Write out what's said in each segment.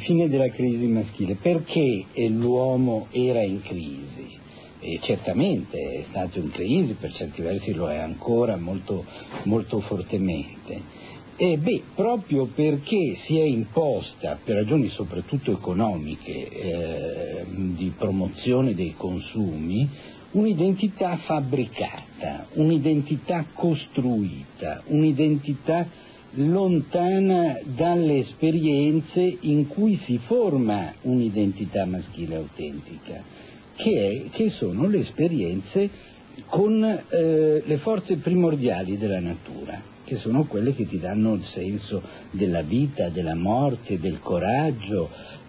fine della crisi maschile. Perché l'uomo era in crisi? E certamente è stato in crisi, per certi versi lo è ancora molto, molto fortemente. Proprio perché si è imposta, per ragioni soprattutto economiche, di promozione dei consumi, un'identità fabbricata, un'identità costruita, un'identità lontana dalle esperienze in cui si forma un'identità maschile autentica, che sono le esperienze con le forze primordiali della natura, che sono quelle che ti danno il senso della vita, della morte, del coraggio.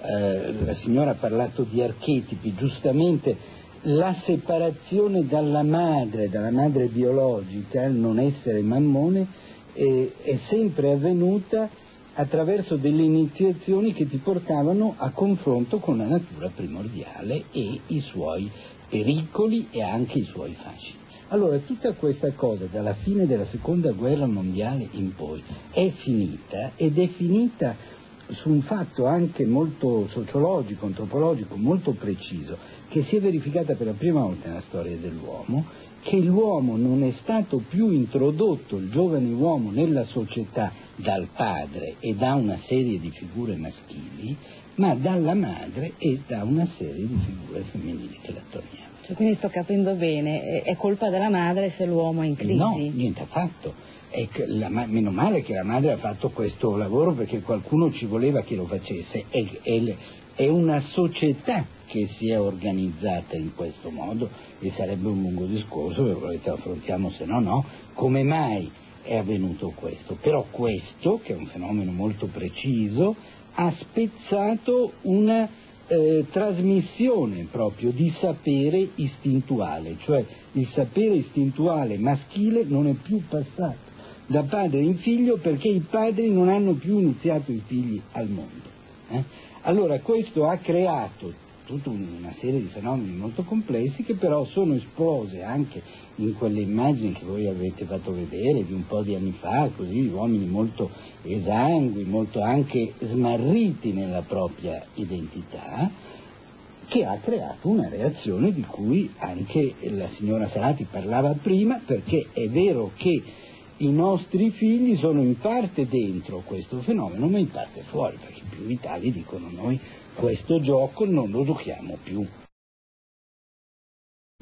La signora ha parlato di archetipi, giustamente la separazione dalla madre biologica, il non essere mammone, è sempre avvenuta attraverso delle iniziazioni che ti portavano a confronto con la natura primordiale e i suoi pericoli e anche i suoi fascini. Allora tutta questa cosa dalla fine della seconda guerra mondiale in poi è finita, ed è finita su un fatto anche molto sociologico, antropologico, molto preciso, che si è verificata per la prima volta nella storia dell'uomo, che l'uomo non è stato più introdotto, il giovane uomo, nella società dal padre e da una serie di figure maschili, ma dalla madre e da una serie di figure femminili che l'attorniavano. Cioè, quindi sto capendo bene, è colpa della madre se l'uomo è in crisi? No, niente affatto. Meno male che la madre ha fatto questo lavoro, perché qualcuno ci voleva che lo facesse. È una società che si è organizzata in questo modo, e sarebbe un lungo discorso, se volete affrontiamo, se no, come mai è avvenuto questo. Però questo, che è un fenomeno molto preciso, ha spezzato una trasmissione proprio di sapere istintuale, cioè il sapere istintuale maschile non è più passato da padre in figlio, perché i padri non hanno più iniziato i figli al mondo. Allora questo ha creato tutta una serie di fenomeni molto complessi, che però sono esplose anche in quelle immagini che voi avete fatto vedere di un po' di anni fa, così, uomini molto esangui, molto anche smarriti nella propria identità, che ha creato una reazione di cui anche la signora Sarati parlava prima, perché è vero che i nostri figli sono in parte dentro questo fenomeno, ma in parte fuori, perché i più vitali dicono: noi questo gioco non lo giochiamo più.